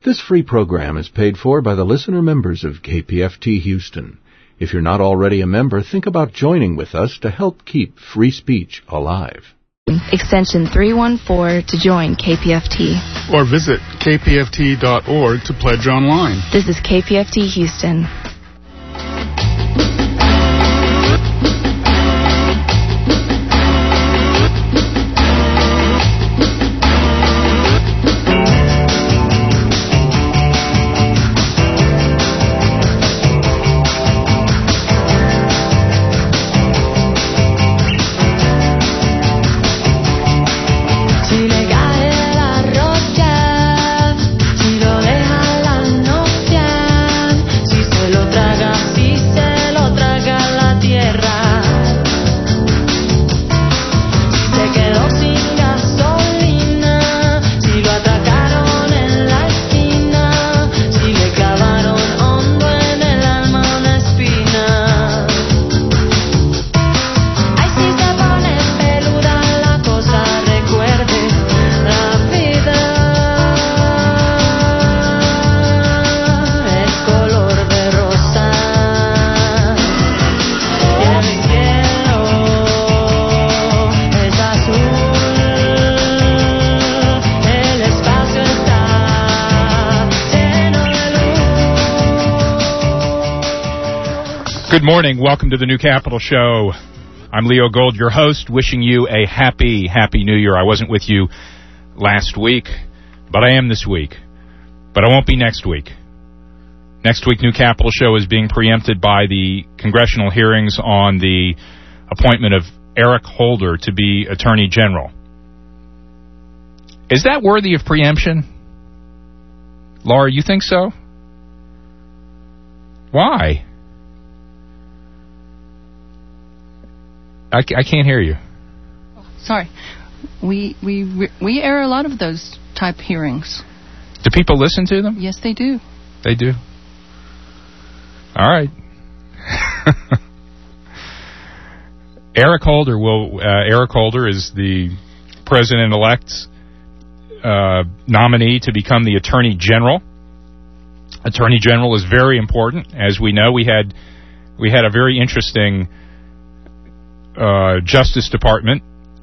This free program is paid for by the listener members of KPFT Houston. If you're not already a member, think about joining with us to help keep free speech alive. Extension 314 to join KPFT. Or visit kpft.org to pledge online. This is KPFT Houston. Good morning. Welcome to the New Capital Show. I'm Leo Gold, your host, wishing you a happy New Year. I wasn't with you last week, but I am this week. But I won't be next week. Next week, New Capital Show is being preempted by the congressional hearings on the appointment of Eric Holder to be Attorney General. Is that worthy of preemption? Laura, you think so? Why? I can't hear you. Sorry. We air a lot of those type hearings. Do people listen to them? Yes, they do. They do. All right. Eric Holder is the president-elect's nominee to become the Attorney General. Attorney General is very important. As we know, we had a very interesting Justice Department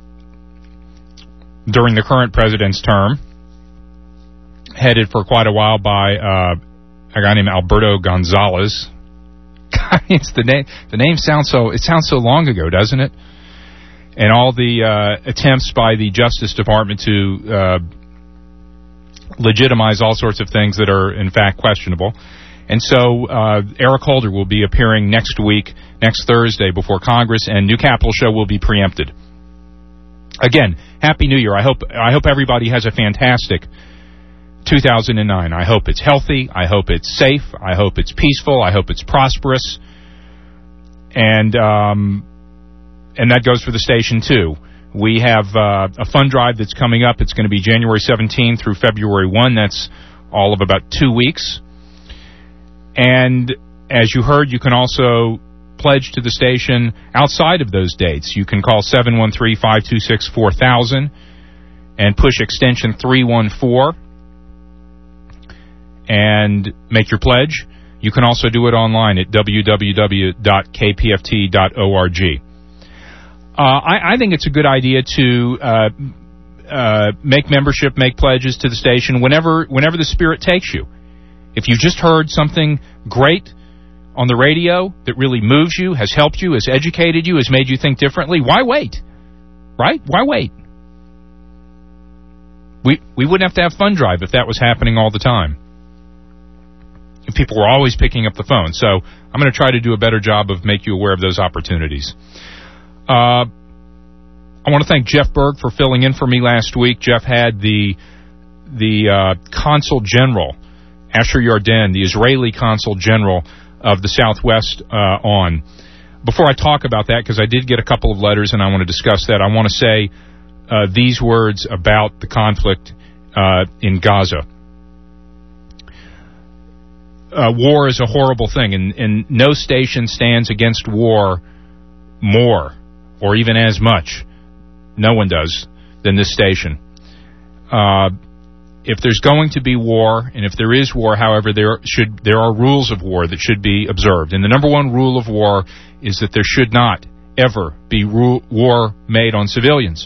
during the current president's term, headed for quite a while by a guy named Alberto Gonzalez. It's the name sounds so long ago, doesn't it? And all the attempts by the Justice Department to legitimize all sorts of things that are in fact questionable. And so Eric Holder will be appearing next Thursday before Congress, and New Capital Show will be preempted. Again, Happy New Year. I hope everybody has a fantastic 2009. I hope it's healthy. I hope it's safe. I hope it's peaceful. I hope it's prosperous. And that goes for the station, too. We have a fund drive that's coming up. It's going to be January 17 through February 1. That's all of about 2 weeks. And as you heard, you can also pledge to the station outside of those dates. You can call 713-526-4000 and push extension 314 and make your pledge. You can also do it online at www.kpft.org. I think it's a good idea to make pledges to the station whenever the spirit takes you. If you just heard something great on the radio that really moves you, has helped you, has educated you, has made you think differently, why wait? Right? Why wait? We wouldn't have to have Fund Drive if that was happening all the time. If people were always picking up the phone. So I'm going to try to do a better job of making you aware of those opportunities. I want to thank Jeff Berg for filling in for me last week. Jeff had the Consul General, Asher Yarden, the Israeli Consul General of the Southwest, on. Before I talk about that, because I did get a couple of letters and I want to discuss that, I want to say these words about the conflict in Gaza. War is a horrible thing, and no station stands against war more, or even as much, no one does, than this station. if there's going to be war, and if there is war, however, there are rules of war that should be observed. And the number one rule of war is that there should not ever be war made on civilians.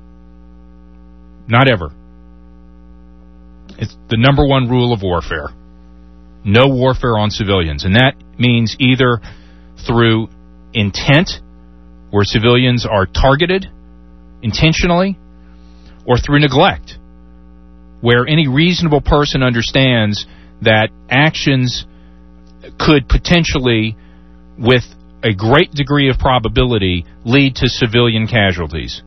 Not ever. It's the number one rule of warfare. No warfare on civilians. And that means either through intent, where civilians are targeted intentionally, or through neglect, where any reasonable person understands that actions could potentially, with a great degree of probability, lead to civilian casualties.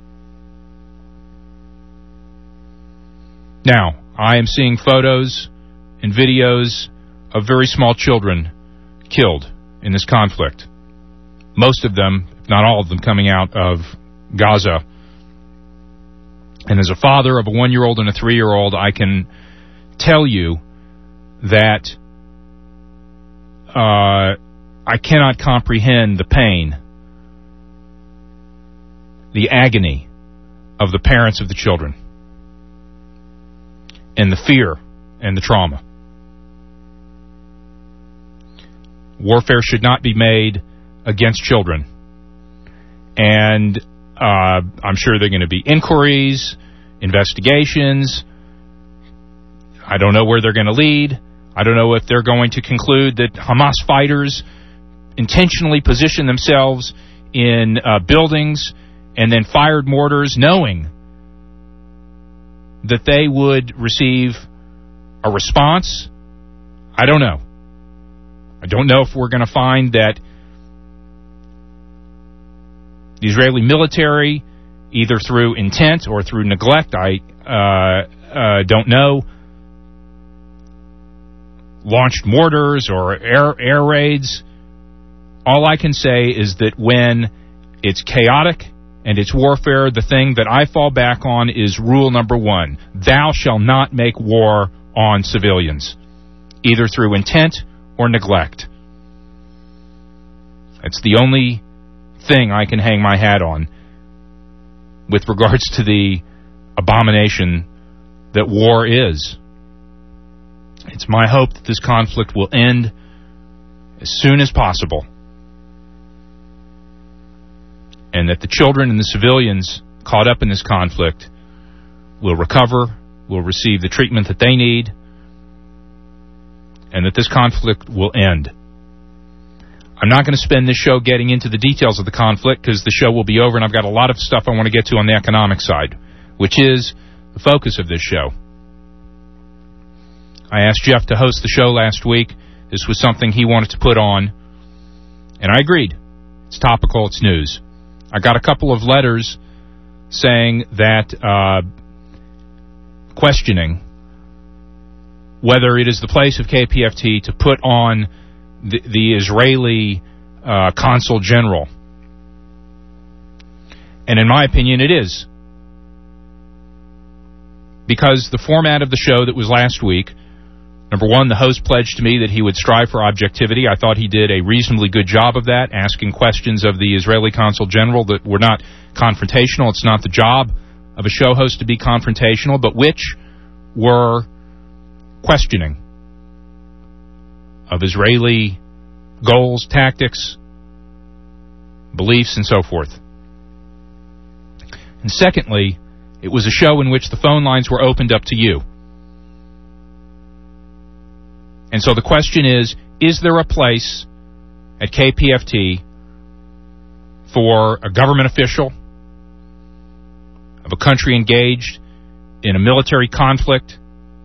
Now, I am seeing photos and videos of very small children killed in this conflict. Most of them, if not all of them, coming out of Gaza. And as a father of a 1-year-old and a 3-year-old, I can tell you that I cannot comprehend the pain, the agony of the parents of the children, and the fear and the trauma. Warfare should not be made against children. And I'm sure there are going to be inquiries, investigations. I don't know where they're going to lead. I don't know if they're going to conclude that Hamas fighters intentionally positioned themselves in buildings and then fired mortars knowing that they would receive a response. I don't know. I don't know if we're going to find that the Israeli military, either through intent or through neglect, I don't know, launched mortars or air raids. All I can say is that when it's chaotic and it's warfare, the thing that I fall back on is rule number 1. Thou shalt not make war on civilians, either through intent or neglect. It's the only thing I can hang my hat on with regards to the abomination that war is. It's my hope that this conflict will end as soon as possible, and that the children and the civilians caught up in this conflict will recover, will receive the treatment that they need, and that this conflict will end. I'm not going to spend this show getting into the details of the conflict because the show will be over and I've got a lot of stuff I want to get to on the economic side, which is the focus of this show. I asked Jeff to host the show last week. This was something he wanted to put on, and I agreed. It's topical, it's news. I got a couple of letters saying that, questioning whether it is the place of KPFT to put on the Israeli consul general. And in my opinion, it is. Because the format of the show that was last week, number one, the host pledged to me that he would strive for objectivity. I thought he did a reasonably good job of that, asking questions of the Israeli consul general that were not confrontational. It's not the job of a show host to be confrontational, but which were questioning of Israeli goals, tactics, beliefs, and so forth. And secondly, it was a show in which the phone lines were opened up to you. And so the question is there a place at KPFT for a government official of a country engaged in a military conflict?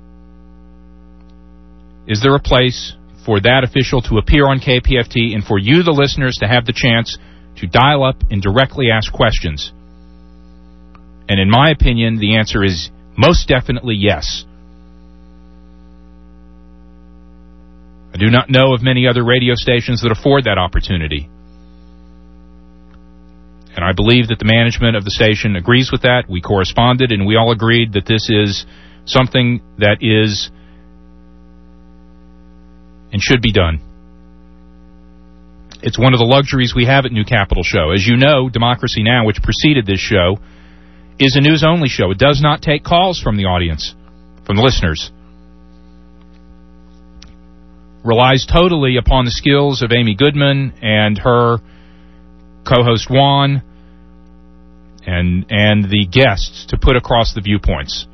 Is there a place for that official to appear on KPFT and for you, the listeners, to have the chance to dial up and directly ask questions? And in my opinion, the answer is most definitely yes. I do not know of many other radio stations that afford that opportunity. And I believe that the management of the station agrees with that. We corresponded, and we all agreed that this is something that is and should be done. It's one of the luxuries we have at New Capital Show. As you know, Democracy Now!, which preceded this show, is a news-only show. It does not take calls from the audience. from the listeners, relies totally upon the skills of Amy Goodman and her co-host Juan and the guests to put across the viewpoints.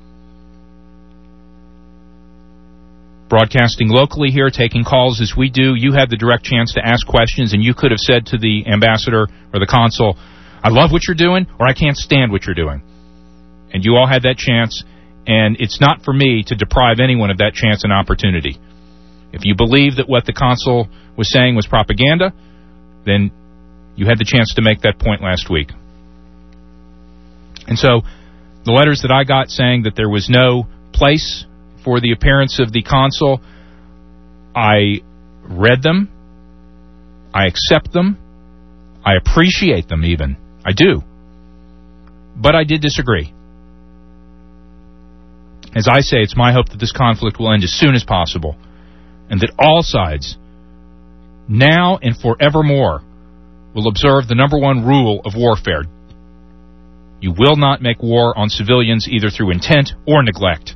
Broadcasting locally here, taking calls as we do, you had the direct chance to ask questions, and you could have said to the ambassador or the consul, I love what you're doing, or I can't stand what you're doing. And you all had that chance, and it's not for me to deprive anyone of that chance and opportunity. If you believe that what the consul was saying was propaganda, then you had the chance to make that point last week. And so the letters that I got saying that there was no place for the appearance of the consul, I read them, I accept them, I appreciate them even. I do. But I did disagree. As I say, it's my hope that this conflict will end as soon as possible, and that all sides, now and forevermore, will observe the number one rule of warfare. You will not make war on civilians either through intent or neglect.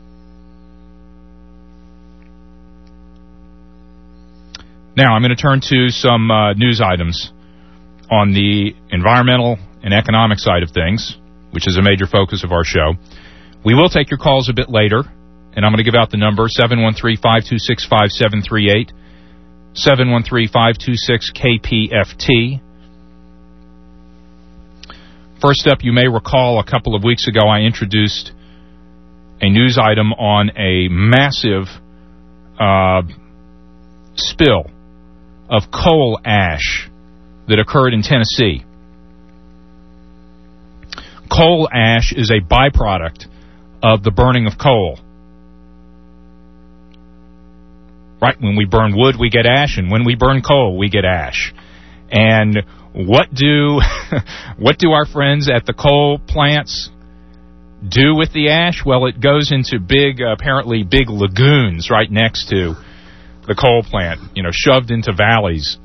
Now, I'm going to turn to some news items on the environmental and economic side of things, which is a major focus of our show. We will take your calls a bit later, and I'm going to give out the number, 713-526-5738, 713-526-KPFT. First up, you may recall a couple of weeks ago I introduced a news item on a massive spill of coal ash that occurred in Tennessee. Coal ash is a byproduct of the burning of coal. Right, when we burn wood, we get ash, and when we burn coal, we get ash. And what do our friends at the coal plants do with the ash? Well, it goes into apparently big lagoons right next to the coal plant, shoved into valleys.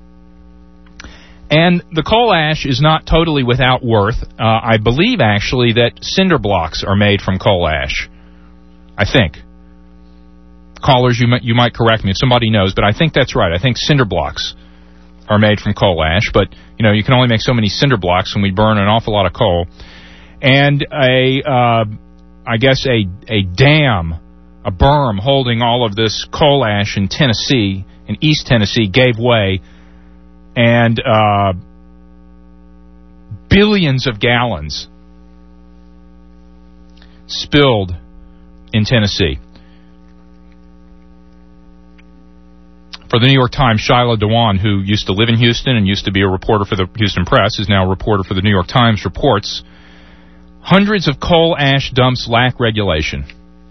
And the coal ash is not totally without worth. I believe, actually, that cinder blocks are made from coal ash. I think. Callers, you might correct me if somebody knows, but I think that's right. I think cinder blocks are made from coal ash, but, you can only make so many cinder blocks when we burn an awful lot of coal. And a dam, a berm holding all of this coal ash in Tennessee, in East Tennessee, gave way, and billions of gallons spilled in Tennessee. For the New York Times, Shiloh Dewan, who used to live in Houston and used to be a reporter for the Houston Press, is now a reporter for the New York Times, reports hundreds of coal ash dumps lack regulation.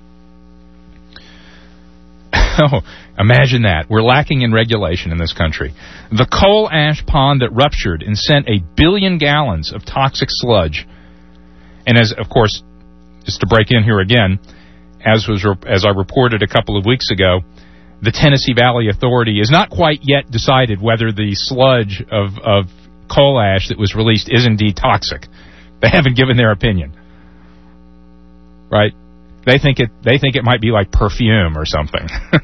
Oh, imagine that. We're lacking in regulation in this country. The coal ash pond that ruptured and sent 1 billion gallons of toxic sludge. And as to break in here again, as I reported a couple of weeks ago, the Tennessee Valley Authority is not quite yet decided whether the sludge of coal ash that was released is indeed toxic. They haven't given their opinion. Right? They think it might be like perfume or something.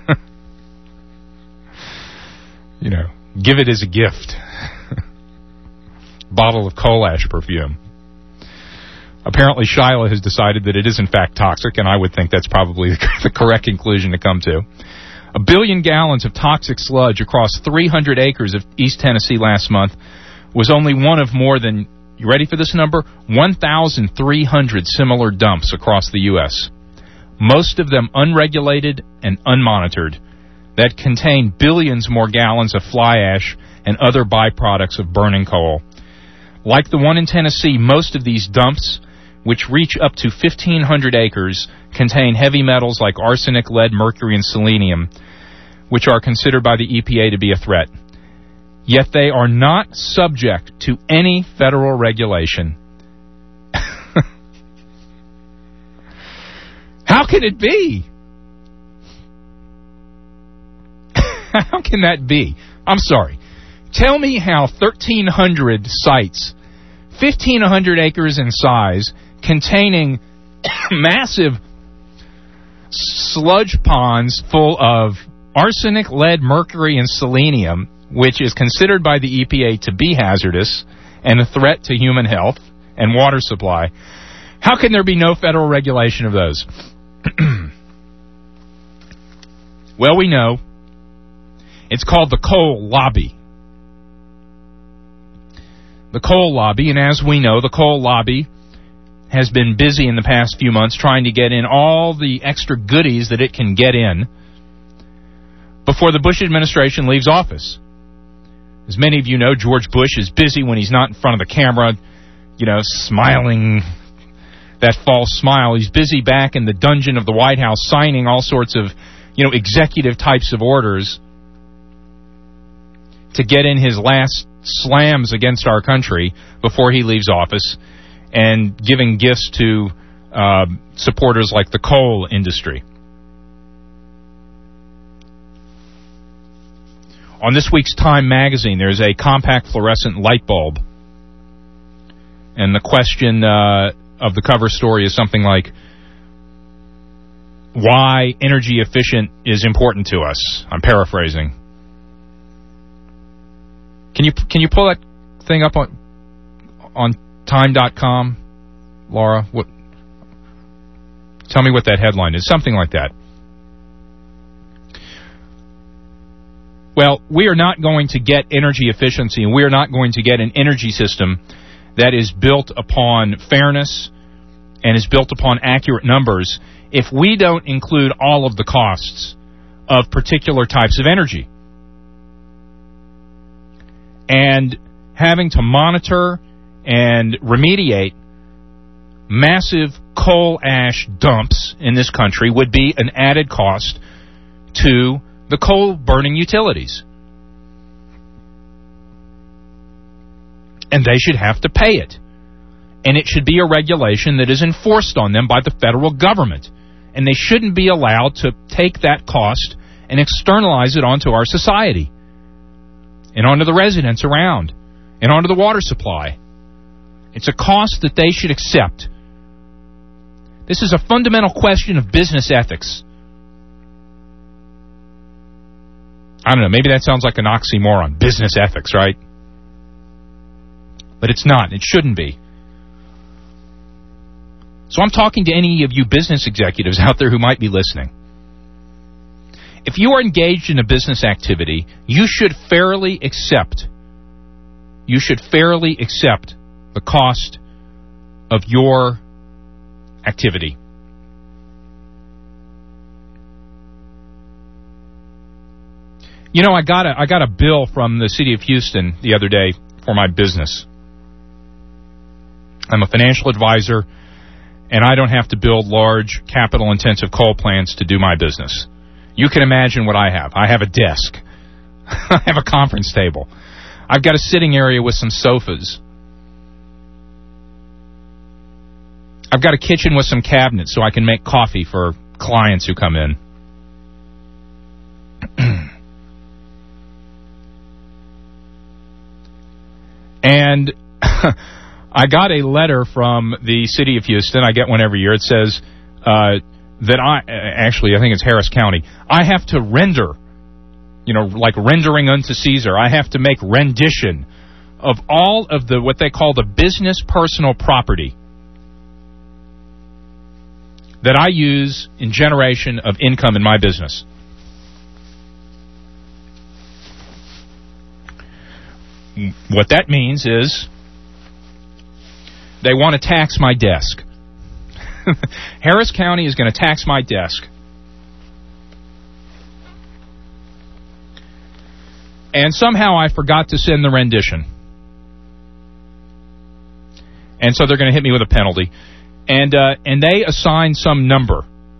Give it as a gift. Bottle of coal ash perfume. Apparently Shiloh has decided that it is in fact toxic, and I would think that's probably the correct conclusion to come to. 1 billion gallons of toxic sludge across 300 acres of East Tennessee last month was only one of more than, you ready for this number? 1,300 similar dumps across the U.S. Most of them unregulated and unmonitored, that contain billions more gallons of fly ash and other byproducts of burning coal. Like the one in Tennessee, most of these dumps, which reach up to 1,500 acres, contain heavy metals like arsenic, lead, mercury, and selenium, which are considered by the EPA to be a threat. Yet they are not subject to any federal regulation. How can it be? How can that be? I'm sorry. Tell me how 1,300 sites, 1,500 acres in size, containing massive sludge ponds full of arsenic, lead, mercury, and selenium, which is considered by the EPA to be hazardous and a threat to human health and water supply. How can there be no federal regulation of those? Well, we know. It's called the coal lobby. The coal lobby, and as we know, the coal lobby has been busy in the past few months trying to get in all the extra goodies that it can get in before the Bush administration leaves office. As many of you know, George Bush is busy when he's not in front of the camera, smiling that false smile. He's busy back in the dungeon of the White House signing all sorts of, executive types of orders to get in his last slams against our country before he leaves office, and giving gifts to supporters like the coal industry. On this week's Time magazine, there's a compact fluorescent light bulb. And the question of the cover story is something like, why energy efficient is important to us. I'm paraphrasing. Can you pull that thing up on Time.com, Laura? Tell me what that headline is. Something like that. Well, we are not going to get energy efficiency, and we are not going to get an energy system that is built upon fairness and is built upon accurate numbers if we don't include all of the costs of particular types of energy. And having to monitor and remediate massive coal ash dumps in this country would be an added cost to the coal-burning utilities. And they should have to pay it. And it should be a regulation that is enforced on them by the federal government. And they shouldn't be allowed to take that cost and externalize it onto our society, and onto the residents around, and onto the water supply. It's a cost that they should accept. This is a fundamental question of business ethics. I don't know, maybe that sounds like an oxymoron, business ethics, right? But it's not. It shouldn't be. So I'm talking to any of you business executives out there who might be listening. If you are engaged in a business activity, you should fairly accept the cost of your activity. I got a bill from the city of Houston the other day for my business. I'm a financial advisor, and I don't have to build large, capital-intensive coal plants to do my business. You can imagine what I have. I have a desk. I have a conference table. I've got a sitting area with some sofas. I've got a kitchen with some cabinets so I can make coffee for clients who come in. And I got a letter from the city of Houston. I get one every year. It says that I think it's Harris County. I have to render, like rendering unto Caesar. I have to make rendition of all of what they call the business personal property that I use in generation of income in my business. What that means is they want to tax my desk. Harris County is going to tax my desk. And somehow I forgot to send the rendition. And so they're going to hit me with a penalty. And they assign some number.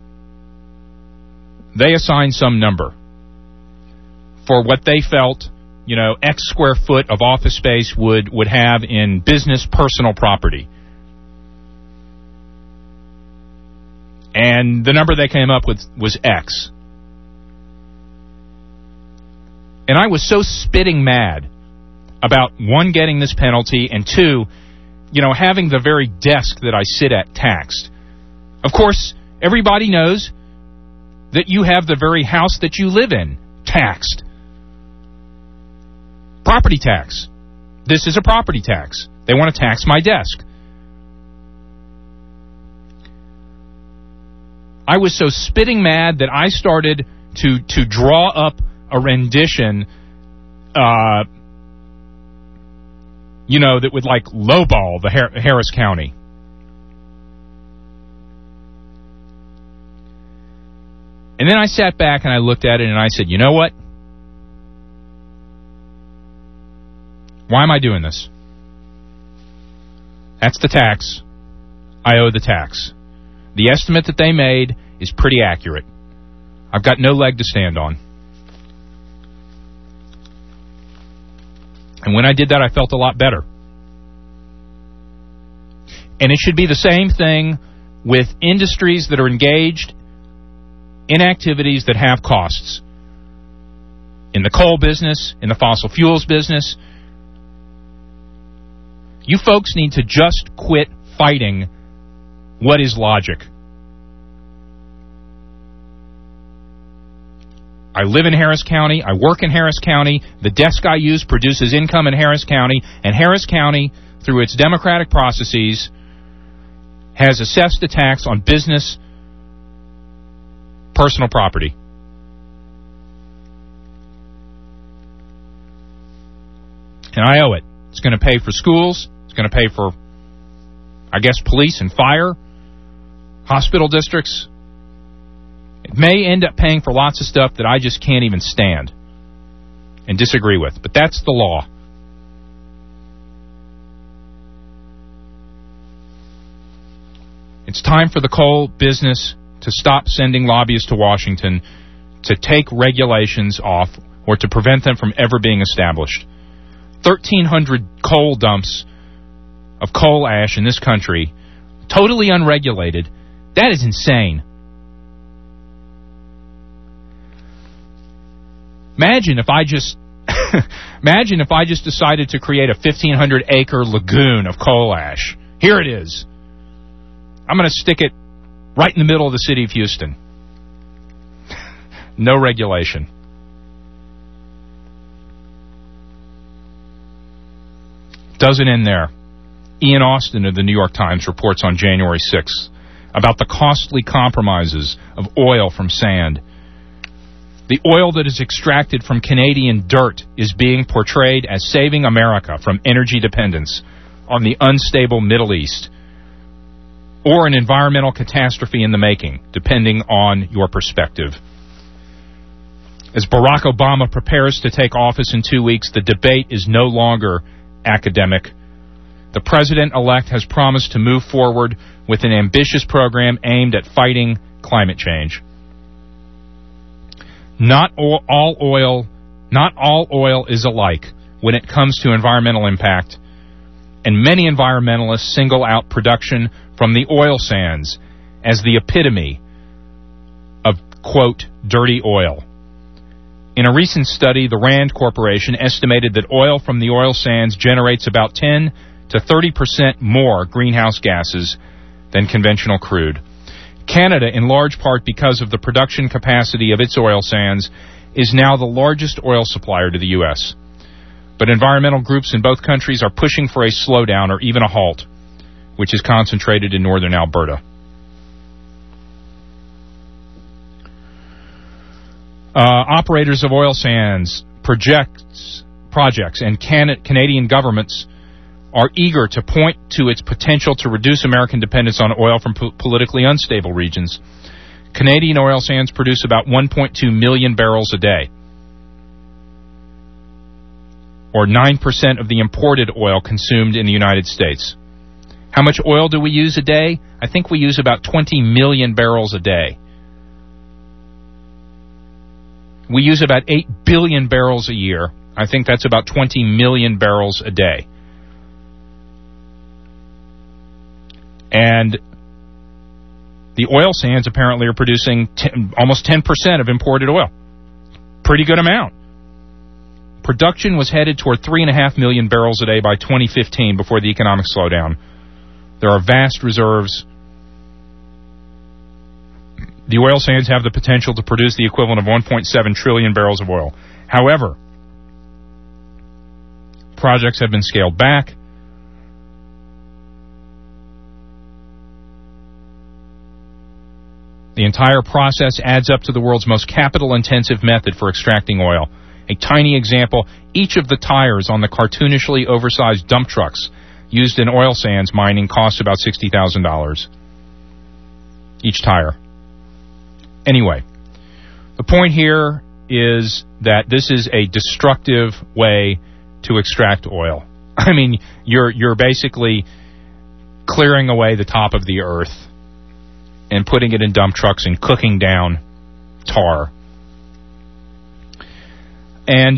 They assign some number for what they felt, X square foot of office space would have in business personal property. And the number they came up with was X. And I was so spitting mad about, one, getting this penalty, and two, having the very desk that I sit at taxed. Of course, everybody knows that you have the very house that you live in taxed. Property tax. This is a property tax. They want to tax my desk. I was so spitting mad that I started to draw up a rendition, that would like lowball the Harris County. And then I sat back and I looked at it and I said, you know what? Why am I doing this? That's the tax. I owe the tax. The estimate that they made is pretty accurate. I've got no leg to stand on. And when I did that, I felt a lot better. And it should be the same thing with industries that are engaged in activities that have costs. In the coal business, in the fossil fuels business, you folks need to just quit fighting what is logic. I live in Harris County. I work in Harris County. The desk I use produces income in Harris County. And Harris County, through its democratic processes, has assessed a tax on business personal property. And I owe it. It's going to pay for schools. It's going to pay for, I guess, police and fire, hospital districts. It may end up paying for lots of stuff that I just can't even stand and disagree with. But that's the law. It's time for the coal business to stop sending lobbyists to Washington to take regulations off or to prevent them from ever being established. 1,300 coal dumps of coal ash in this country, totally unregulated. That is insane. Imagine if I just decided to create a 1,500-acre lagoon of coal ash. Here it is. I'm going to stick it right in the middle of the city of Houston. No regulation. Doesn't end there. Ian Austin of the New York Times reports on January 6th about the costly compromises of oil from sand. The oil that is extracted from Canadian dirt is being portrayed as saving America from energy dependence on the unstable Middle East, or an environmental catastrophe in the making, depending on your perspective. As Barack Obama prepares to take office in 2 weeks, the debate is no longer academic. The president-elect has promised to move forward with an ambitious program aimed at fighting climate change. Not all oil is alike when it comes to environmental impact, and many environmentalists single out production from the oil sands as the epitome of, quote, dirty oil. In a recent study, the Rand Corporation estimated that oil from the oil sands generates about 10 to 30% more greenhouse gases than conventional crude. Canada, in large part because of the production capacity of its oil sands, is now the largest oil supplier to the U.S. But environmental groups in both countries are pushing for a slowdown or even a halt, which is concentrated in northern Alberta. Operators of oil sands projects and Canadian governments are eager to point to its potential to reduce American dependence on oil from politically unstable regions. Canadian oil sands produce about 1.2 million barrels a day, or 9% of the imported oil consumed in the United States. How much oil do we use a day? I think we use about 20 million barrels a day. We use about 8 billion barrels a year. I think that's about 20 million barrels a day. And the oil sands apparently are producing almost 10% of imported oil. Pretty good amount. Production was headed toward 3.5 million barrels a day by 2015 before the economic slowdown. There are vast reserves The oil sands have the potential to produce the equivalent of 1.7 trillion barrels of oil. However, projects have been scaled back. The entire process adds up to the world's most capital-intensive method for extracting oil. A tiny example, each of the tires on the cartoonishly oversized dump trucks used in oil sands mining costs about $60,000. Each tire. Anyway, the point here is that this is a destructive way to extract oil. I mean, you're basically clearing away the top of the earth and putting it in dump trucks and cooking down tar. And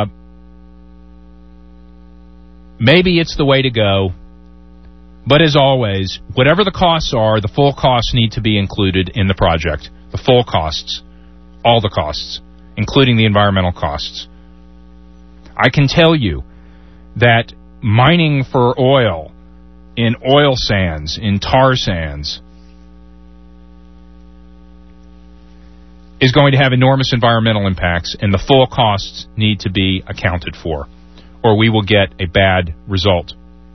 maybe it's the way to go. But as always, whatever the costs are, the full costs need to be included in the project. The full costs. All the costs, including the environmental costs. I can tell you that mining for oil in oil sands, in tar sands, is going to have enormous environmental impacts, and the full costs need to be accounted for, or we will get a bad result.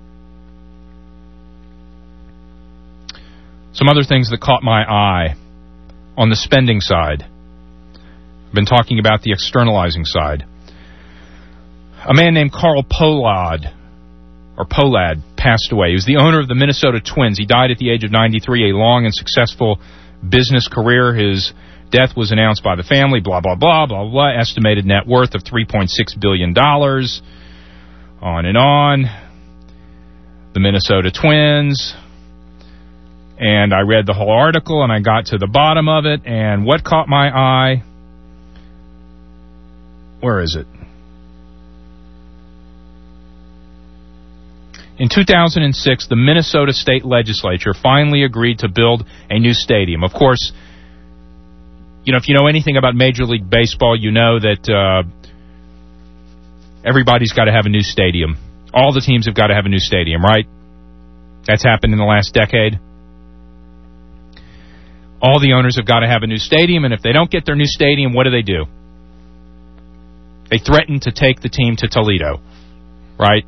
Some other things that caught my eye on the spending side. I've been talking about the externalizing side. A man named Carl Pohlad passed away. He was the owner of the Minnesota Twins. He died at the age of 93, a long and successful business career. His death was announced by the family, blah, blah, blah, blah, blah. Estimated net worth of $3.6 billion. On and on. The Minnesota Twins. And I read the whole article, and I got to the bottom of it, and what caught my eye? Where is it? In 2006, the Minnesota State Legislature finally agreed to build a new stadium. Of course, if you know anything about Major League Baseball, you know that everybody's got to have a new stadium. All the teams have got to have a new stadium, right? That's happened in the last decade. All the owners have got to have a new stadium, and if they don't get their new stadium, what do? They threaten to take the team to Toledo, right?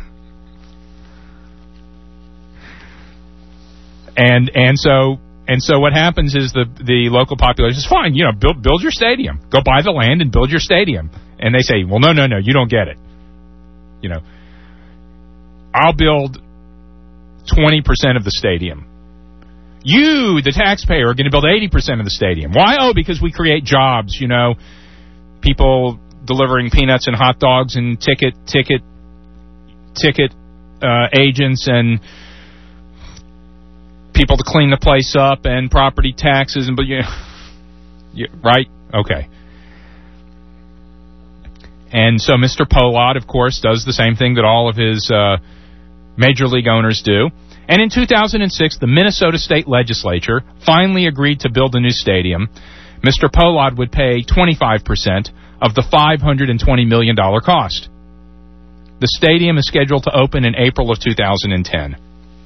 And so what happens is the local population says, fine, build your stadium. Go buy the land and build your stadium. And they say, well, no, you don't get it. I'll build 20% of the stadium. You, the taxpayer, are going to build 80% of the stadium. Why? Oh, because we create jobs, people delivering peanuts and hot dogs and ticket agents and people to clean the place up and property taxes and right? Okay. And so Mr. Pohlad, of course, does the same thing that all of his major league owners do. And in 2006, the Minnesota State Legislature finally agreed to build a new stadium. Mr. Pohlad would pay 25% of the $520 million cost. The stadium is scheduled to open in April of 2010.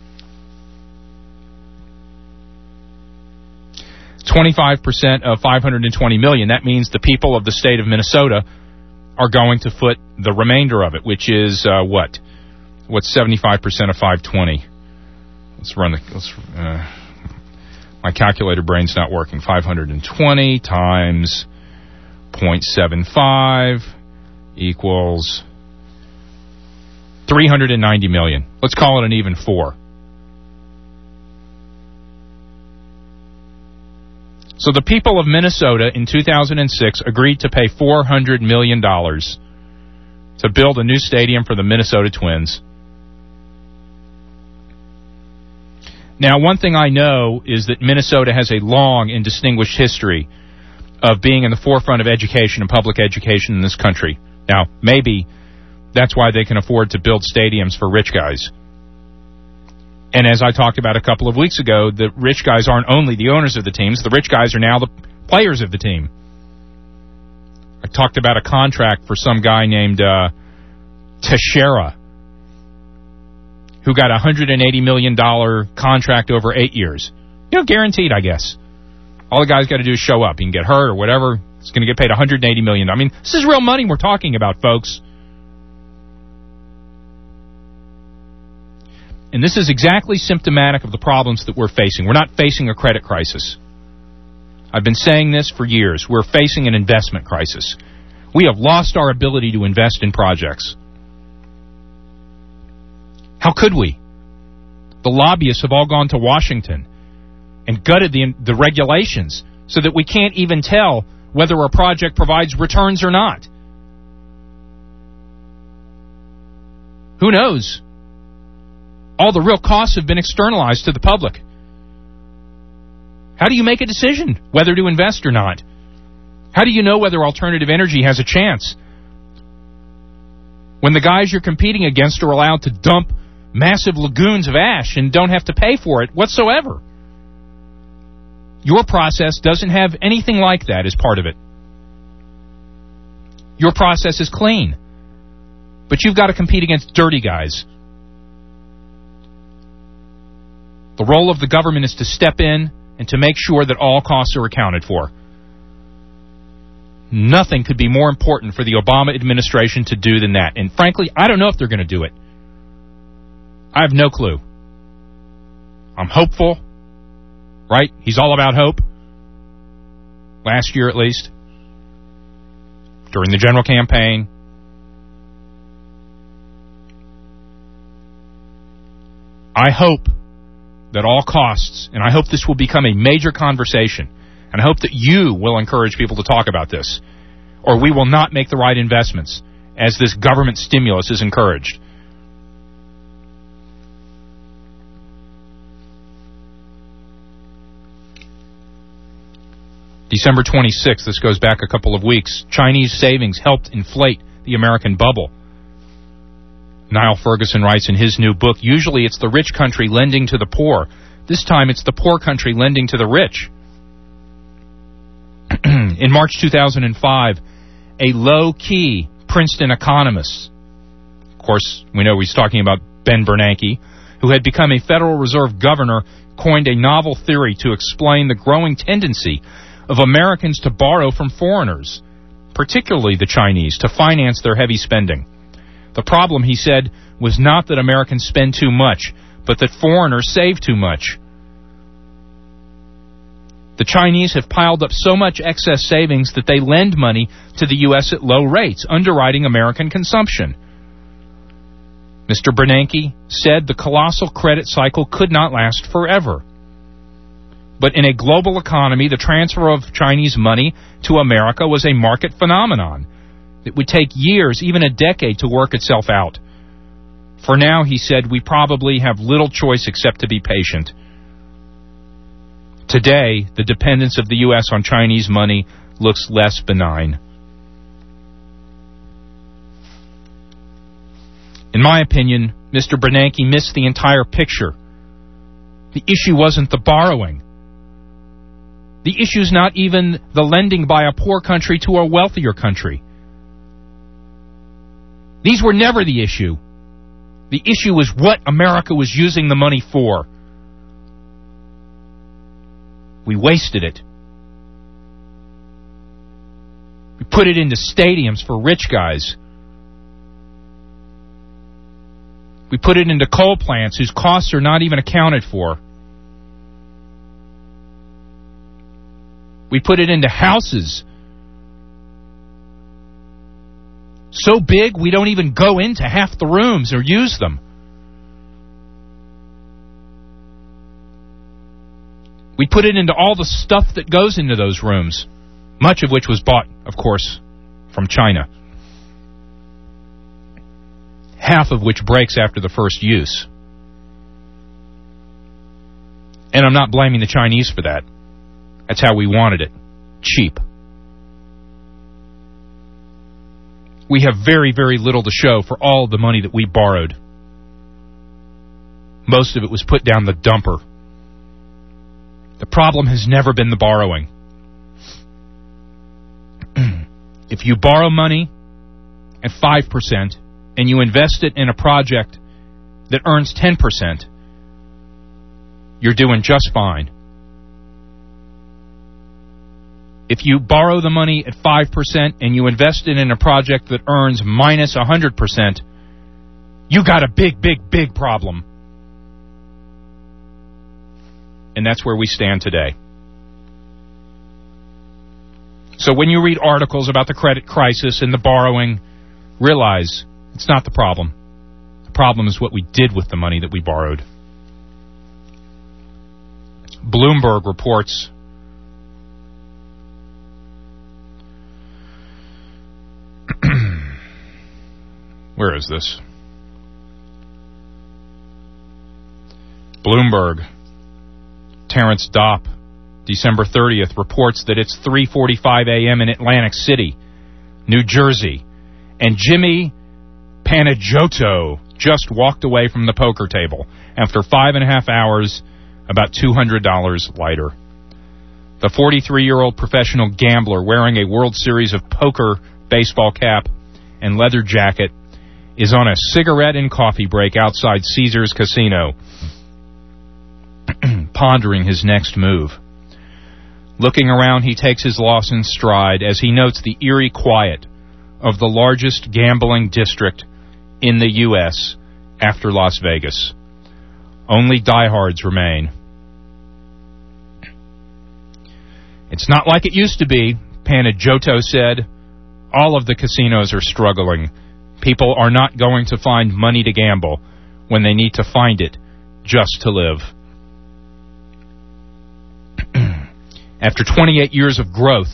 25% of $520 million. That means the people of the state of Minnesota are going to foot the remainder of it, which is What's 75% of 520? My calculator brain's not working. 520 times 0.75 equals $390 million. Let's call it an even 4. So the people of Minnesota in 2006 agreed to pay $400 million to build a new stadium for the Minnesota Twins. Now, one thing I know is that Minnesota has a long and distinguished history of being in the forefront of education and public education in this country. Now, maybe that's why they can afford to build stadiums for rich guys. And as I talked about a couple of weeks ago, the rich guys aren't only the owners of the teams. The rich guys are now the players of the team. I talked about a contract for some guy named Teixeira, who got a $180 million contract over 8 years. Guaranteed, I guess. All the guy's got to do is show up. He can get hurt or whatever. He's going to get paid $180 million. I mean, this is real money we're talking about, folks. And this is exactly symptomatic of the problems that we're facing. We're not facing a credit crisis. I've been saying this for years. We're facing an investment crisis. We have lost our ability to invest in projects. How could we? The lobbyists have all gone to Washington and gutted the regulations so that we can't even tell whether a project provides returns or not. Who knows? All the real costs have been externalized to the public. How do you make a decision whether to invest or not? How do you know whether alternative energy has a chance? When the guys you're competing against are allowed to dump massive lagoons of ash and don't have to pay for it whatsoever. Your process doesn't have anything like that as part of it. Your process is clean. But you've got to compete against dirty guys. The role of the government is to step in and to make sure that all costs are accounted for. Nothing could be more important for the Obama administration to do than that. And frankly, I don't know if they're going to do it. I have no clue. I'm hopeful, right? He's all about hope. Last year, at least. During the general campaign. I hope that all costs, and I hope this will become a major conversation, and I hope that you will encourage people to talk about this, or we will not make the right investments as this government stimulus is encouraged. December 26th, this goes back a couple of weeks, Chinese savings helped inflate the American bubble. Niall Ferguson writes in his new book, usually it's the rich country lending to the poor. This time it's the poor country lending to the rich. In March 2005, a low-key Princeton economist, of course, we know he's talking about Ben Bernanke, who had become a Federal Reserve governor, coined a novel theory to explain the growing tendency of Americans to borrow from foreigners, particularly the Chinese, to finance their heavy spending. The problem, he said, was not that Americans spend too much, but that foreigners save too much. The Chinese have piled up so much excess savings that they lend money to the U.S. at low rates, underwriting American consumption. Mr. Bernanke said the colossal credit cycle could not last forever. But in a global economy, the transfer of Chinese money to America was a market phenomenon. It would take years, even a decade, to work itself out. For now, he said, we probably have little choice except to be patient. Today, the dependence of the U.S. on Chinese money looks less benign. In my opinion, Mr. Bernanke missed the entire picture. The issue wasn't the borrowing. The issue's not even the lending by a poor country to a wealthier country. These were never the issue. The issue was what America was using the money for. We wasted it. We put it into stadiums for rich guys. We put it into coal plants whose costs are not even accounted for. We put it into houses so big we don't even go into half the rooms or use them. We put it into all the stuff that goes into those rooms, much of which was bought, of course, from China. Half of which breaks after the first use. And I'm not blaming the Chinese for that. That's how we wanted it. Cheap. We have very, very little to show for all the money that we borrowed. Most of it was put down the dumper. The problem has never been the borrowing. If you borrow money at 5% and you invest it in a project that earns 10%, you're doing just fine. If you borrow the money at 5% and you invest it in a project that earns minus 100%, you got a big, big, big problem. And that's where we stand today. So when you read articles about the credit crisis and the borrowing, realize it's not the problem. The problem is what we did with the money that we borrowed. Bloomberg reports where is this? Bloomberg, Terrence Dopp, December 30th, reports that it's 3:45 a.m. in Atlantic City, New Jersey, and Jimmy Panagiotou just walked away from the poker table after 5.5 hours, about $200 lighter. The 43-year-old professional gambler wearing a World Series of Poker baseball cap and leather jacket is on a cigarette and coffee break outside Caesars Casino, pondering his next move. Looking around, he takes his loss in stride as he notes the eerie quiet of the largest gambling district in the U.S. after Las Vegas. Only diehards remain. It's not like it used to be, Panagiotou said. All of the casinos are struggling. People are not going to find money to gamble when they need to find it just to live. After 28 years of growth,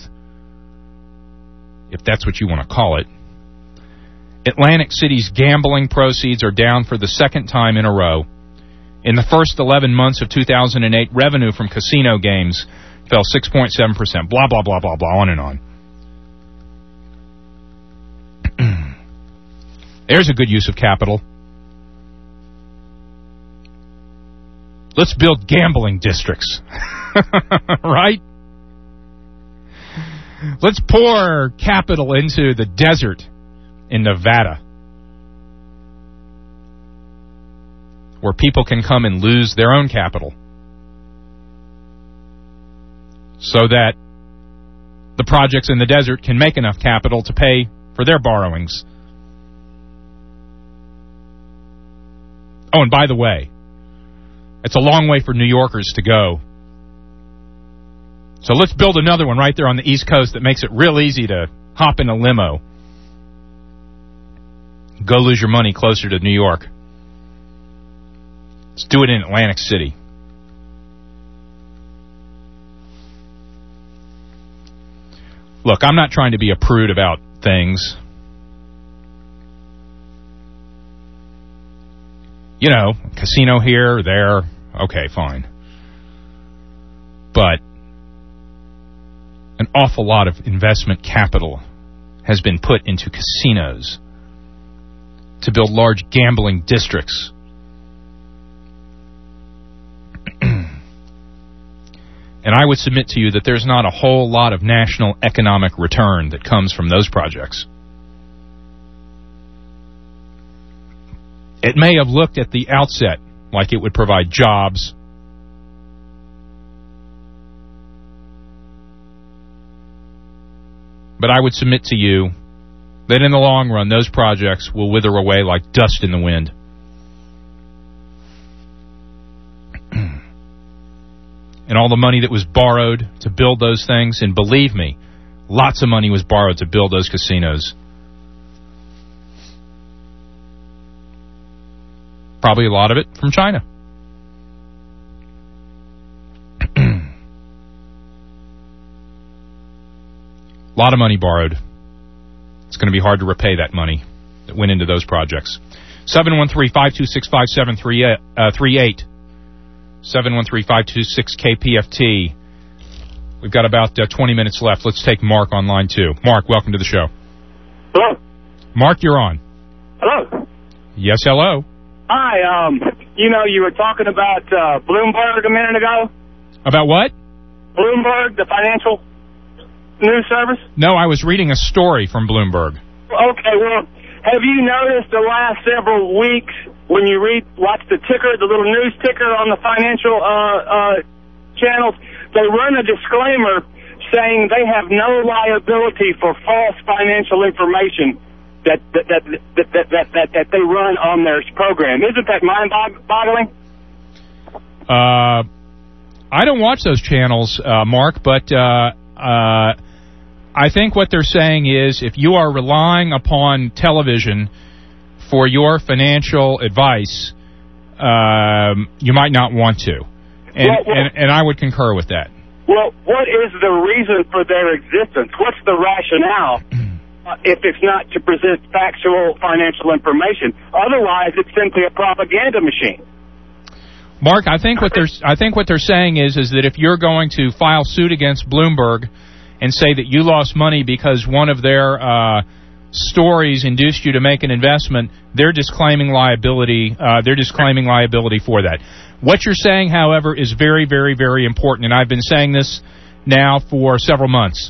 if that's what you want to call it, Atlantic City's gambling proceeds are down for the second time in a row. In the first 11 months of 2008, revenue from casino games fell 6.7%, blah, blah, blah, blah, blah, on and on. There's a good use of capital. Let's build gambling districts. Right? Let's pour capital into the desert in Nevada, where people can come and lose their own capital, so that the projects in the desert can make enough capital to pay for their borrowings. Oh, and by the way, it's a long way for New Yorkers to go. So let's build another one right there on the East Coast that makes it real easy to hop in a limo. Go lose your money closer to New York. Let's do it in Atlantic City. Look, I'm not trying to be a prude about things. You know, casino here or there, okay, fine. But an awful lot of investment capital has been put into casinos to build large gambling districts. And I would submit to you that there's not a whole lot of national economic return that comes from those projects. It may have looked at the outset like it would provide jobs, but I would submit to you that in the long run, those projects will wither away like dust in the wind. And all the money that was borrowed to build those things, and believe me, lots of money was borrowed to build those casinos. Probably a lot of it from China. A lot of money borrowed. It's going to be hard to repay that money that went into those projects. 713-526-5738. 713-526-KPFT. We've got about 20 minutes left. Let's take Mark on line 2. Mark, welcome to the show. Hello? Mark, you're on. Hello? Yes, hello. Hi, you were talking about Bloomberg a minute ago. About what? Bloomberg, the financial news service? No, I was reading a story from Bloomberg. Okay, well, have you noticed the last several weeks when you watch the ticker, the little news ticker on the financial channels, they run a disclaimer saying they have no liability for false financial information that they run on their program. Isn't that mind-boggling? I don't watch those channels, Mark, but I think what they're saying is if you are relying upon television for your financial advice, you might not want to. And I would concur with that. Well, what is the reason for their existence? What's the rationale if it's not to present factual financial information? Otherwise, it's simply a propaganda machine. Mark, I think what they're saying is that if you're going to file suit against Bloomberg and say that you lost money because one of their stories induced you to make an investment, they're disclaiming liability. They're disclaiming liability for that. What you're saying, however, is very, very, very important, and I've been saying this now for several months.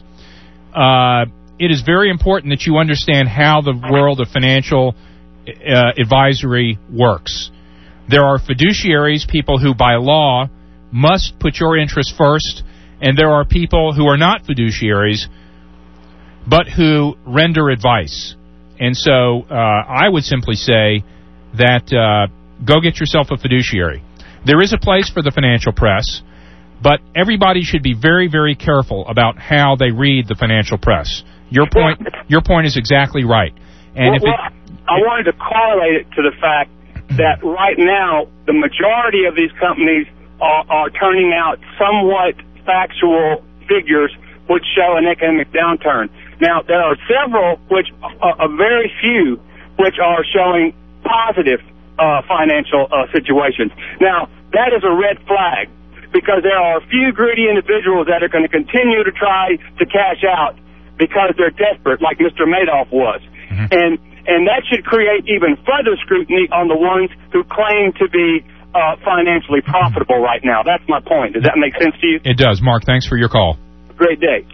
It is very important that you understand how the world of financial advisory works. There are fiduciaries, people who by law must put your interests first, and there are people who are not fiduciaries but who render advice. And so I would simply say that go get yourself a fiduciary. There is a place for the financial press, but everybody should be very, very careful about how they read the financial press. Your point is exactly right. And I wanted to correlate it to the fact that right now the majority of these companies are turning out somewhat factual figures which show an economic downturn. Now, there are several, which a very few, which are showing positive financial situations. Now, that is a red flag because there are a few greedy individuals that are going to continue to try to cash out because they're desperate, like Mr. Madoff was. Mm-hmm. And that should create even further scrutiny on the ones who claim to be financially profitable right now. That's my point. Does that make sense to you? It does. Mark, thanks for your call. Great day.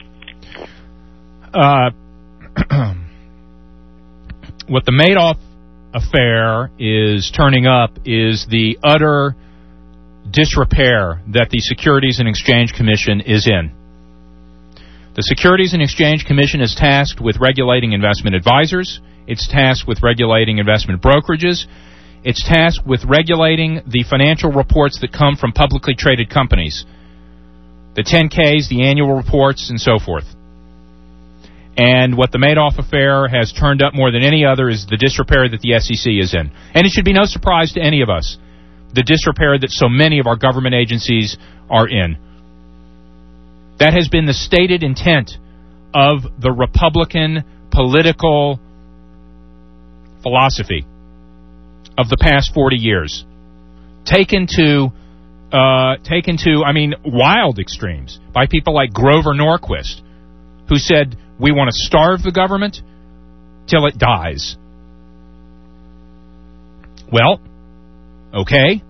What the Madoff affair is turning up is the utter disrepair that the Securities and Exchange Commission is in. The Securities and Exchange Commission is tasked with regulating investment advisors. It's tasked with regulating investment brokerages. It's tasked with regulating the financial reports that come from publicly traded companies, the 10Ks, the annual reports, and so forth. And what the Madoff affair has turned up more than any other is the disrepair that the SEC is in. And it should be no surprise to any of us, the disrepair that so many of our government agencies are in. That has been the stated intent of the Republican political philosophy of the past 40 years. Taken to wild extremes by people like Grover Norquist, who said, we want to starve the government till it dies. Well, okay.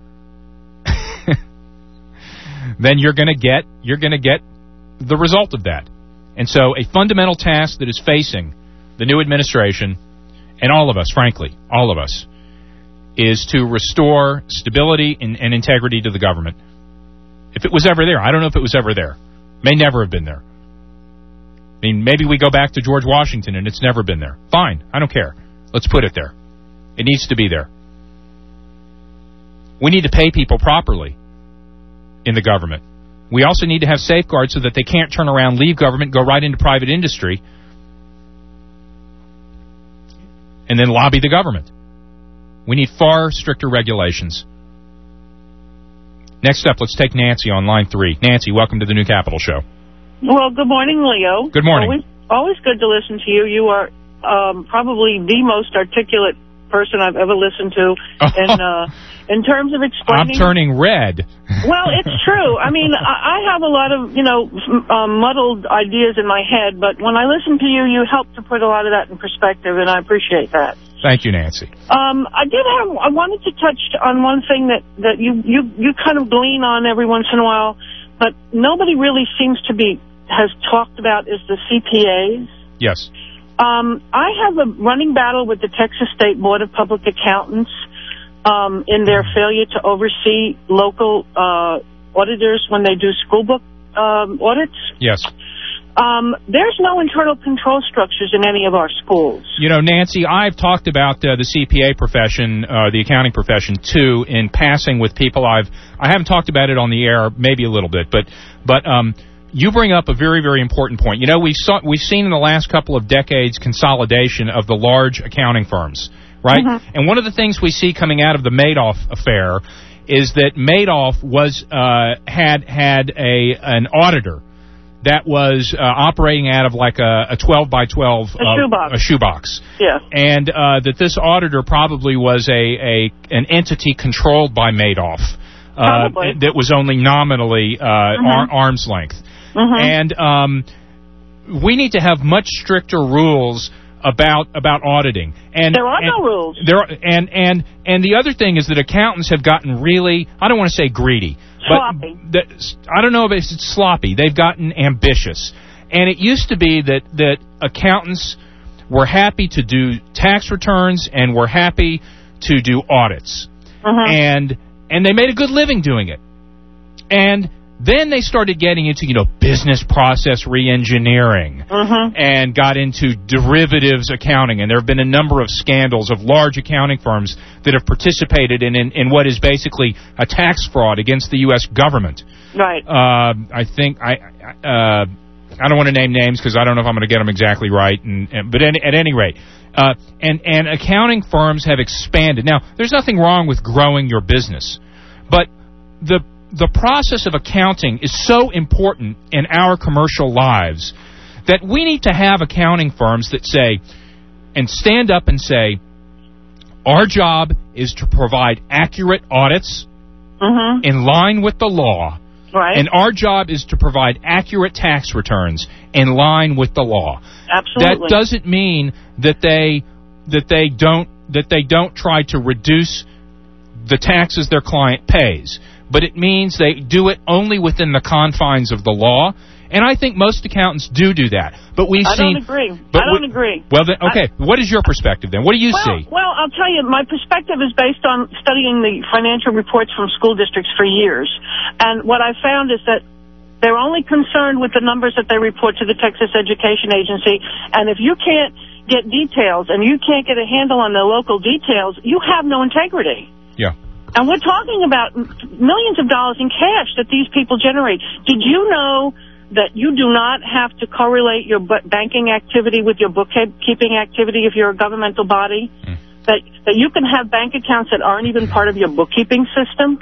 Then you're going to get the result of that. And so a fundamental task that is facing the new administration, and all of us, frankly, all of us, is to restore stability and integrity to the government. If it was ever there, I don't know if it was ever there. May never have been there. I mean, maybe we go back to George Washington and it's never been there. Fine, I don't care. Let's put it there. It needs to be there. We need to pay people properly in the government. We also need to have safeguards so that they can't turn around, leave government, go right into private industry, and then lobby the government. We need far stricter regulations. Next up, let's take Nancy on line 3. Nancy, welcome to the New Capital Show. Well, good morning, Leo. Good morning. Always good to listen to you. You are probably the most articulate person I've ever listened to. And in terms of explaining... I'm turning red. Well, it's true. I mean, I have a lot of, muddled ideas in my head, but when I listen to you, you help to put a lot of that in perspective, and I appreciate that. Thank you, Nancy. I wanted to touch on one thing that you kind of glean on every once in a while, but nobody really seems to has talked about is the CPAs. Yes. I have a running battle with the Texas State Board of Public Accountants in their failure to oversee local auditors when they do school book audits? Yes. There's no internal control structures in any of our schools. You know, Nancy, I've talked about the CPA profession, the accounting profession, too, in passing with people. I haven't talked about it on the air, maybe a little bit, but you bring up a very, very important point. You know, we've seen in the last couple of decades consolidation of the large accounting firms, right? Mm-hmm. And one of the things we see coming out of the Madoff affair is that Madoff had an auditor that was operating out of like a 12 by 12 a shoebox. Yeah. And that this auditor probably was an entity controlled by Madoff. That was only nominally arm's length. Mm-hmm. And we need to have much stricter rules about auditing. And there are no rules. And the other thing is that accountants have gotten really, I don't want to say greedy, sloppy. But I don't know if it's sloppy. They've gotten ambitious. And it used to be that accountants were happy to do tax returns and were happy to do audits. And they made a good living doing it. And then they started getting into, business process reengineering and got into derivatives accounting. And there have been a number of scandals of large accounting firms that have participated in what is basically a tax fraud against the U.S. government. Right. I think I don't want to name names because I don't know if I'm going to get them exactly right. But at any rate, and accounting firms have expanded. Now, there's nothing wrong with growing your business, but the process of accounting is so important in our commercial lives that we need to have accounting firms that say, and stand up and say, our job is to provide accurate audits in line with the law. Right. And our job is to provide accurate tax returns in line with the law. Absolutely. That doesn't mean that they don't try to reduce the taxes their client pays. But it means they do it only within the confines of the law, and I think most accountants do that. But I don't agree. Well, then, okay. What is your perspective then? What do you see? Well, I'll tell you, my perspective is based on studying the financial reports from school districts for years, and what I found is that they're only concerned with the numbers that they report to the Texas Education Agency, and if you can't get details and you can't get a handle on the local details, you have no integrity. Yeah. And we're talking about millions of dollars in cash that these people generate. Did you know that you do not have to correlate your banking activity with your bookkeeping activity if you're a governmental body? That you can have bank accounts that aren't even part of your bookkeeping system?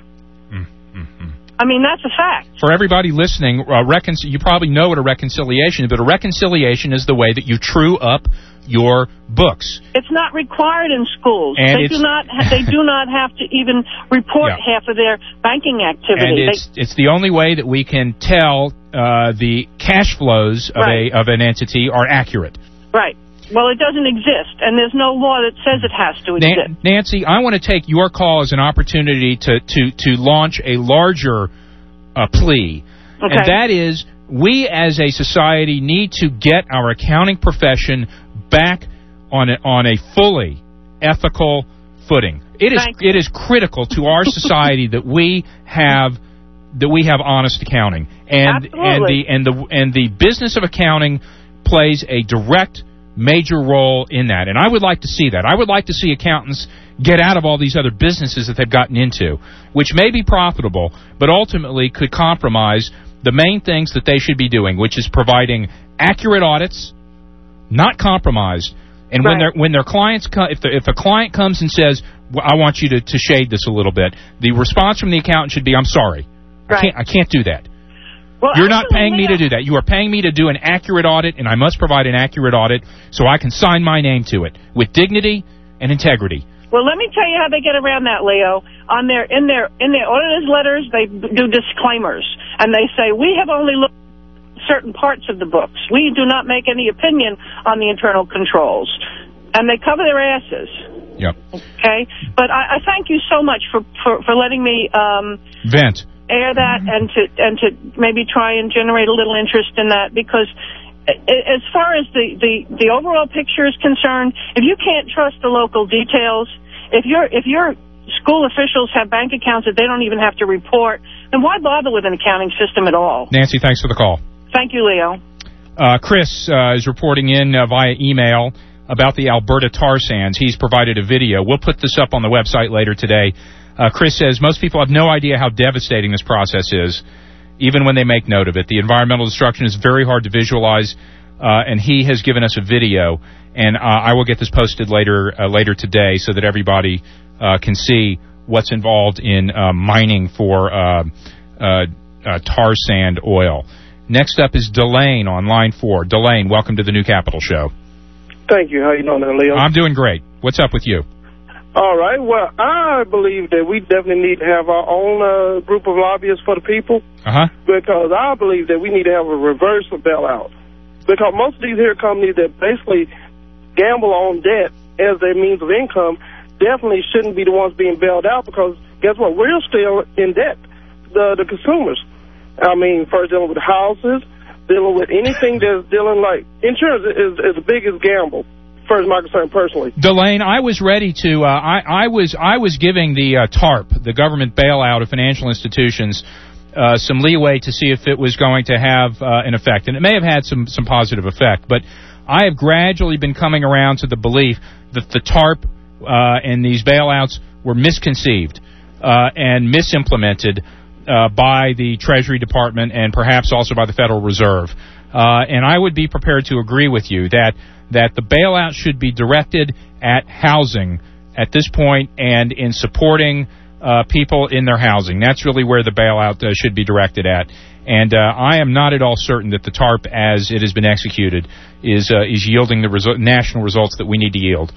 I mean, that's a fact. For everybody listening, you probably know what a reconciliation is, but a reconciliation is the way that you true up your books. It's not required in schools. They do not have to even report half of their banking activity. And it's the only way that we can tell the cash flows of an entity are accurate. Right. Well, it doesn't exist, and there's no law that says it has to exist. Nancy, I want to take your call as an opportunity to launch a larger plea, and that is we as a society need to get our accounting profession back on a fully ethical footing. It is critical to our society that we have honest accounting, and the business of accounting plays a direct major role in that, and I would like to see that. I would like to see accountants get out of all these other businesses that they've gotten into, which may be profitable, but ultimately could compromise the main things that they should be doing, which is providing accurate audits, not compromised. And when their clients come, if a client comes and says, well, "I want you to shade this a little bit," the response from the accountant should be, "I'm sorry, I can't do that." Well, you're not paying me to do that. You are paying me to do an accurate audit, and I must provide an accurate audit so I can sign my name to it with dignity and integrity. Well, let me tell you how they get around that, Leo. In their auditor's letters, they do disclaimers, and they say, "We have only looked at certain parts of the books. We do not make any opinion on the internal controls," and they cover their asses. Yep. Okay, but I thank you so much for letting me vent. Air that and to maybe try and generate a little interest in that, because as far as the overall picture is concerned, if you can't trust the local details, if you're school officials have bank accounts that they don't even have to report, then why bother with an accounting system at all? Nancy, thanks for the call. Thank you, Leo. Chris is reporting in via email about the Alberta tar sands. He's provided a video. We'll put this up on the website later today. Chris says most people have no idea how devastating this process is, even when they make note of it. The environmental destruction is very hard to visualize, and he has given us a video, and I will get this posted later today so that everybody can see what's involved in mining for tar sand oil. Next up is Delane on line 4. Delane, welcome to the New Capital Show. Thank you. How you doing there, Leo? I'm doing great. What's up with you? All right. Well, I believe that we definitely need to have our own group of lobbyists for the people. Because I believe that we need to have a reverse bailout. Because most of these here companies that basically gamble on debt as their means of income definitely shouldn't be the ones being bailed out, because guess what? We're still in debt, the consumers. I mean, first dealing with houses, dealing with anything that's dealing like insurance is the biggest gamble. First, my concern personally. Delane, I was ready to. I was giving the TARP, the government bailout of financial institutions, some leeway to see if it was going to have an effect, and it may have had some positive effect. But I have gradually been coming around to the belief that the TARP and these bailouts were misconceived and misimplemented by the Treasury Department and perhaps also by the Federal Reserve. And I would be prepared to agree with you that the bailout should be directed at housing at this point and in supporting people in their housing. That's really where the bailout should be directed at. And I am not at all certain that the TARP, as it has been executed, is yielding the national results that we need to yield.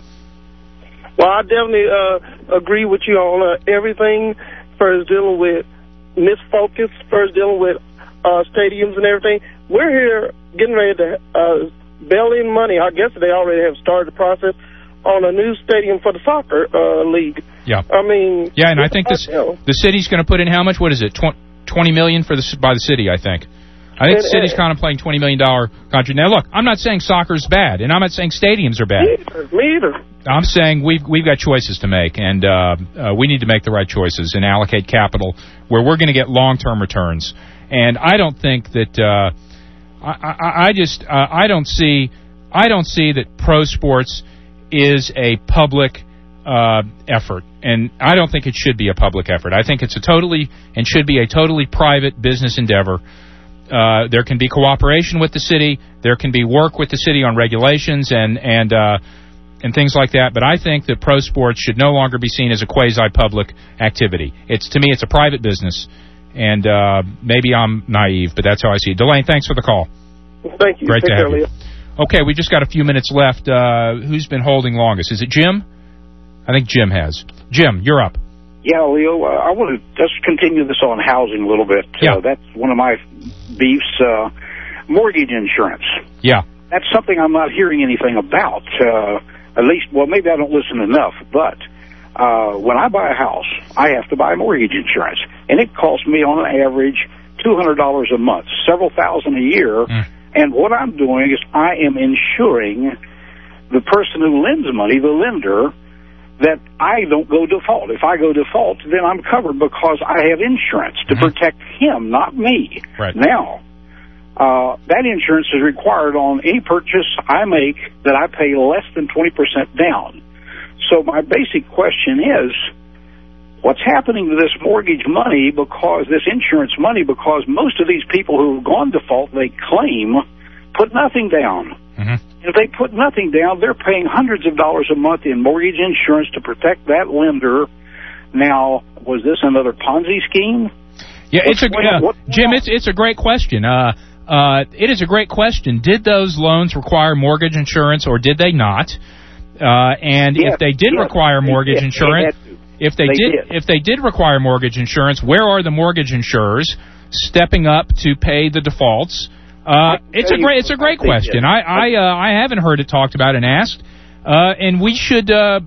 Well, I definitely agree with you on everything. First, dealing with misfocus. First, dealing with stadiums and everything. We're here getting ready to bail in money. I guess they already have started the process on a new stadium for the soccer league. Yeah. I mean. Yeah, and I think the city's going to put in how much? What is it? $20 million by the city, I think. I think the city's contemplating $20 million contract. Now, look, I'm not saying soccer's bad, and I'm not saying stadiums are bad. Me either. I'm saying we've got choices to make, and we need to make the right choices and allocate capital where we're going to get long-term returns. And I don't think that I don't see that pro sports is a public effort, and I don't think it should be a public effort. I think it's should be a totally private business endeavor. There can be cooperation with the city. There can be work with the city on regulations and things like that. But I think that pro sports should no longer be seen as a quasi-public activity. To me, it's a private business. And maybe I'm naive, but that's how I see it. Delane, thanks for the call. Thank you. Great to have you. Okay, we just got a few minutes left. Who's been holding longest? Is it Jim? I think Jim has. Jim, you're up. Yeah, Leo, I want to just continue this on housing a little bit. Yeah. That's one of my beefs, mortgage insurance. Yeah. That's something I'm not hearing anything about. At least, well, maybe I don't listen enough, but when I buy a house, I have to buy mortgage insurance, and it costs me on an average $200 a month, several thousand a year, and what I'm doing is I am insuring the person who lends money, the lender, that I don't go default. If I go default, then I'm covered because I have insurance to protect him, not me. Right. Now, that insurance is required on any purchase I make that I pay less than 20% down. So my basic question is, what's happening to this mortgage money, because this insurance money, because most of these people who have gone default, they claim, put nothing down. If they put nothing down, they're paying hundreds of dollars a month in mortgage insurance to protect that lender. Now, was this another Ponzi scheme? Yeah, Jim, it's a great question. It is a great question. Did those loans require mortgage insurance, or did they not? And if they did require mortgage insurance, if they did require mortgage insurance, where are the mortgage insurers stepping up to pay the defaults? It's a great question. I haven't heard it talked about and asked, and we should. I'm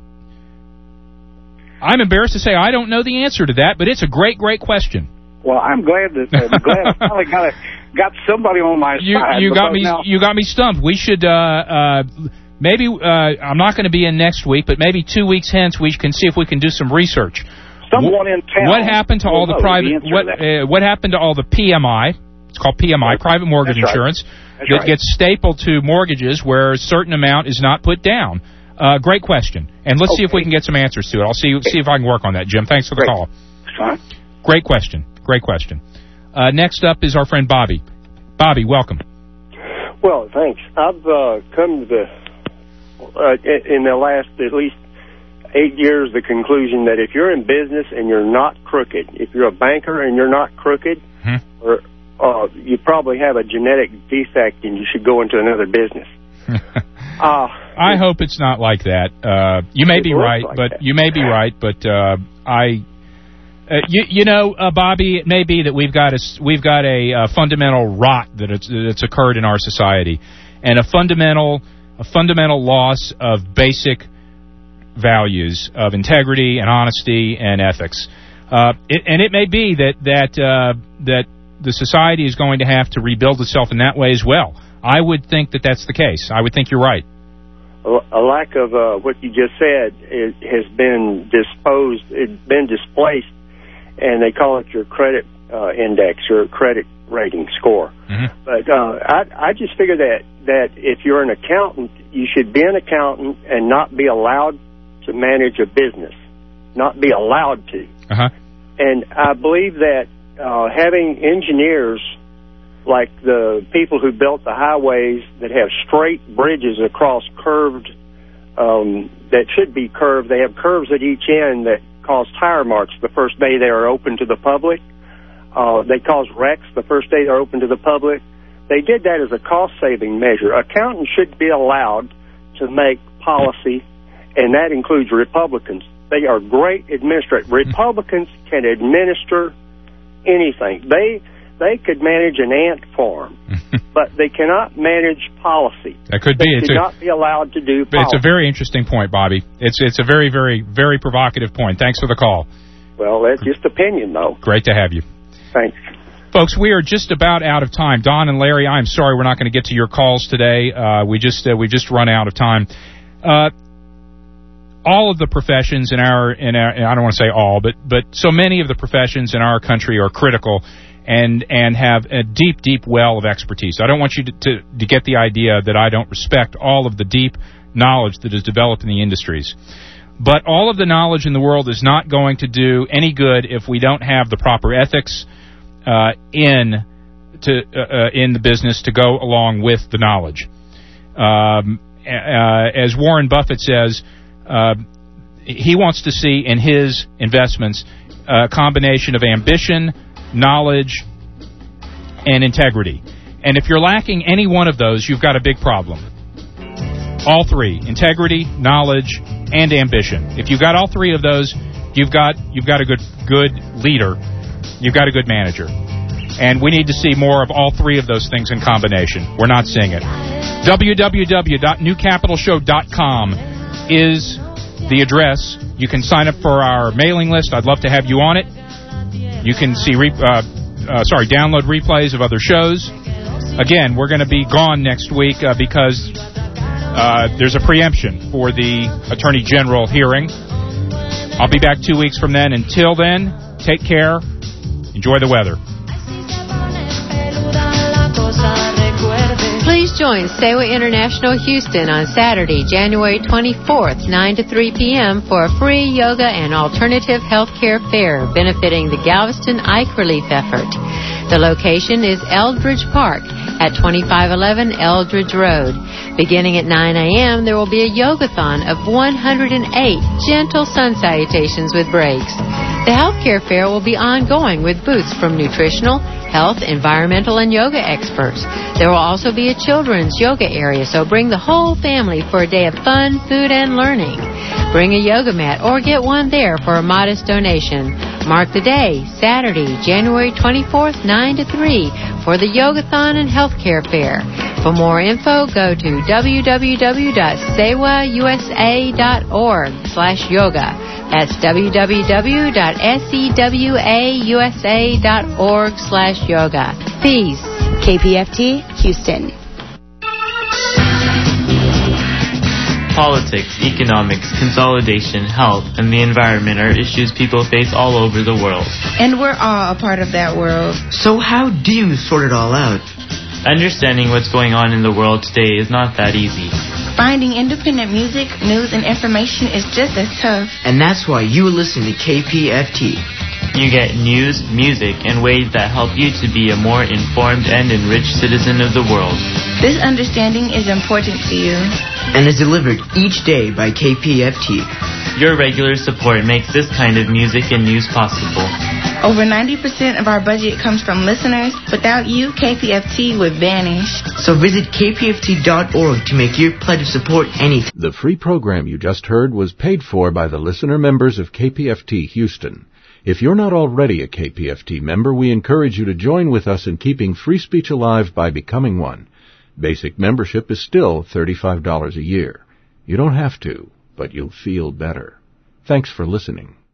embarrassed to say I don't know the answer to that, but it's a great question. Well, I'm glad I finally got somebody on my side. You got me stumped. We should maybe I'm not going to be in next week, but maybe 2 weeks hence we can see if we can do some research. Someone in town. What happened to all the private? What happened to all the PMI? It's called PMI, private mortgage insurance, that gets stapled to mortgages where a certain amount is not put down. Great question, and let's see if we can get some answers to it. I'll see if I can work on that, Jim. Thanks for the call. Great question. Next up is our friend Bobby. Bobby, welcome. Well, thanks. I've come to in the last at least 8 years the conclusion that if you're in business and you're not crooked, if you're a banker and you're not crooked, or you probably have a genetic defect and you should go into another business. I hope it's not like that. You may be right, but Bobby, it may be that we've got a fundamental rot that's occurred in our society, and a fundamental loss of basic values of integrity and honesty and ethics. It may be that the society is going to have to rebuild itself in that way as well. I would think that that's the case. I would think you're right. A lack of what you just said has been displaced, and they call it your credit index, your credit rating score. But I just figure that if you're an accountant, you should be an accountant and not be allowed to manage a business, not be allowed to. And I believe that having engineers like the people who built the highways that have straight bridges across curved, that should be curved. They have curves at each end that cause tire marks the first day they are open to the public. They cause wrecks the first day they're open to the public. They did that as a cost-saving measure. Accountants should be allowed to make policy, and that includes Republicans. They are great administrators. Republicans can administer anything. They could manage an ant farm, but they cannot manage policy. That could be. They should not be allowed to do policy. It's a very interesting point, Bobby. It's a very, very, very provocative point. Thanks for the call. Well, that's just opinion, though. Great to have you. Thanks. Folks, we are just about out of time. Don and Larry, I'm sorry we're not going to get to your calls today. We just run out of time. All of the professions in our I don't want to say all, but so many of the professions in our country are critical and have a deep, deep well of expertise. I don't want you to get the idea that I don't respect all of the deep knowledge that is developed in the industries. But all of the knowledge in the world is not going to do any good if we don't have the proper ethics in the business to go along with the knowledge. As Warren Buffett says, he wants to see in his investments a combination of ambition, knowledge, and integrity. And if you're lacking any one of those, you've got a big problem. All three: integrity, knowledge, and ambition. If you've got all three of those, you've got a good leader. You've got a good manager. And we need to see more of all three of those things in combination. We're not seeing it. www.newcapitalshow.com is the address. You can sign up for our mailing list. I'd love to have you on it. You can see download replays of other shows. Again, we're going to be gone next week because there's a preemption for the Attorney General hearing. I'll be back 2 weeks from then. Until then, take care. Enjoy the weather. Please join Sewa International Houston on Saturday, January 24th, 9 to 3 p.m. for a free yoga and alternative health care fair benefiting the Galveston Ike Relief effort. The location is Eldridge Park at 2511 Eldridge Road. Beginning at 9 a.m., there will be a yogathon of 108 gentle sun salutations with breaks. The healthcare fair will be ongoing with booths from nutritional, health, environmental, and yoga experts. There will also be a children's yoga area, so bring the whole family for a day of fun, food, and learning. Bring a yoga mat or get one there for a modest donation. Mark the day, Saturday, January 24th, 9 to 3, for the Yogathon and Healthcare Fair. For more info, go to www.sewausa.org/yoga. That's www.sewausa.org/yoga. Peace. KPFT, Houston. Politics, economics, consolidation, health, and the environment are issues people face all over the world. And we're all a part of that world. So how do you sort it all out? Understanding what's going on in the world today is not that easy. Finding independent music, news, and information is just as tough. And that's why you listen to KPFT. You get news, music, and ways that help you to be a more informed and enriched citizen of the world. This understanding is important to you. And is delivered each day by KPFT. Your regular support makes this kind of music and news possible. Over 90% of our budget comes from listeners. Without you, KPFT would vanish. So visit kpft.org to make your pledge of support anything. The free program you just heard was paid for by the listener members of KPFT Houston. If you're not already a KPFT member, we encourage you to join with us in keeping free speech alive by becoming one. Basic membership is still $35 a year. You don't have to, but you'll feel better. Thanks for listening.